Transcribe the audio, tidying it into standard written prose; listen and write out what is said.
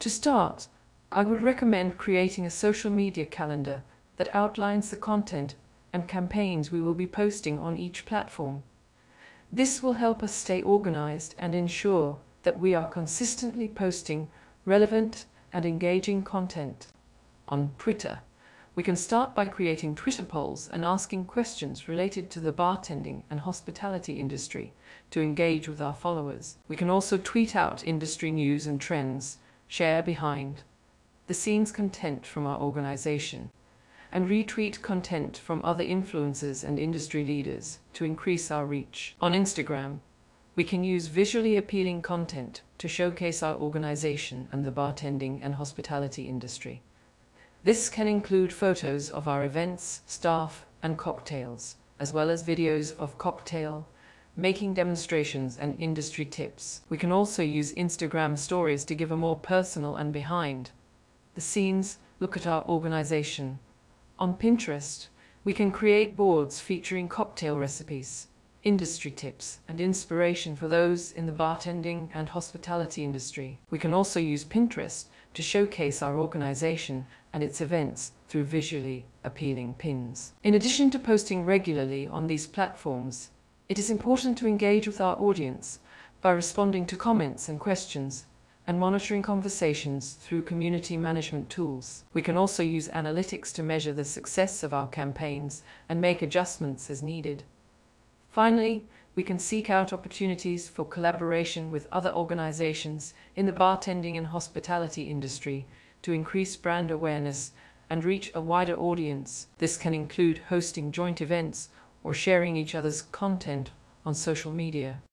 To start, I would recommend creating a social media calendar that outlines the content and campaigns we will be posting on each platform. This will help us stay organized and ensure that we are consistently posting relevant and engaging content. On Twitter, we can start by creating Twitter polls and asking questions related to the bartending and hospitality industry to engage with our followers. We can also tweet out industry news and trends, share behind the scenes content from our organization, and retweet content from other influencers and industry leaders to increase our reach. On Instagram, we can use visually appealing content to showcase our organization and the bartending and hospitality industry. This can include photos of our events, staff, and cocktails, as well as videos of cocktail making demonstrations and industry tips. We can also use Instagram stories to give a more personal and behind the scenes look at our organization. On Pinterest, we can create boards featuring cocktail recipes, industry tips, and inspiration for those in the bartending and hospitality industry. We can also use Pinterest to showcase our organization and its events through visually appealing pins. In addition to posting regularly on these platforms, it is important to engage with our audience by responding to comments and questions and monitoring conversations through community management tools. We can also use analytics to measure the success of our campaigns and make adjustments as needed. Finally, we can seek out opportunities for collaboration with other organizations in the bartending and hospitality industry to increase brand awareness and reach a wider audience. This can include hosting joint events or sharing each other's content on social media.